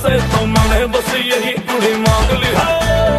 से तो मैंने बस यही कुड़ी मांग ली है।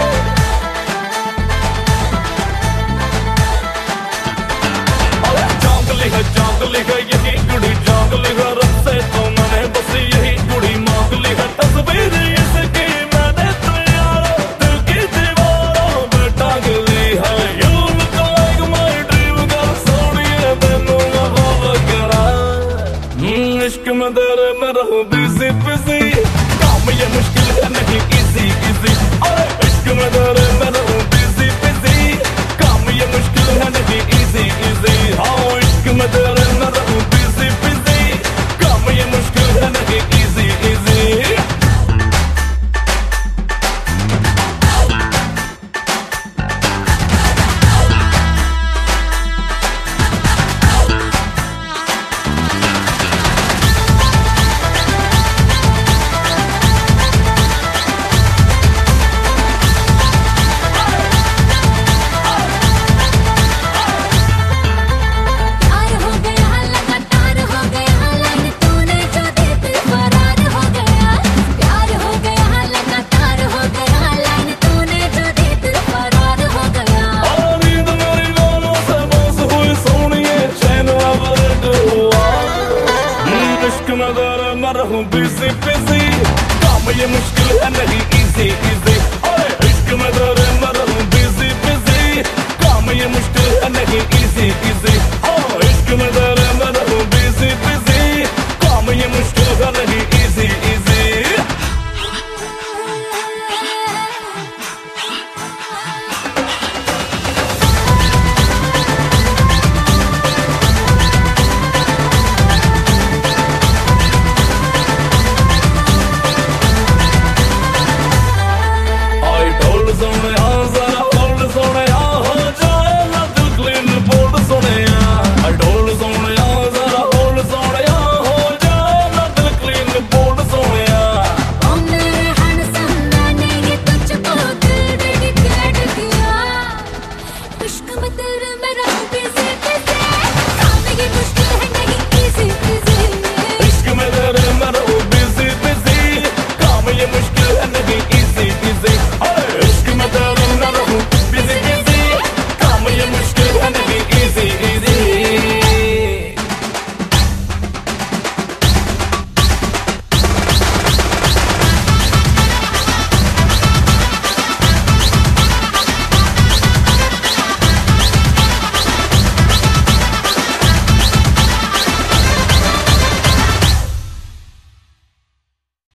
जांग ली है यही कुड़ी जांग ली है, रब से तो मैंने बस यही कुड़ी मांग ली है। तस्वीर इसकी मैंने तैयार दिल की दीवारों में टांग ली है। You look like my dream girl, सोनिए तेनू मैं ख्वाब करा। इश्क में तेरे मैं रहूं busy busy, काम ये मुश्किल है नहीं easy easy। अरे इश्क में तेरे मैं रहूं busy busy, काम ये मुश्किल है नहीं easy easy। हाँ इश्क में तेरे मैं रहूं busy busy, काम ये मुश्किल है नहीं easy easy। मैं रहूं busy busy, काम ये मुश्किल है नहीं easy easy। अरे इश्क में तेरे मैं रहूं busy busy, काम ये मुश्किल है नहीं easy easy।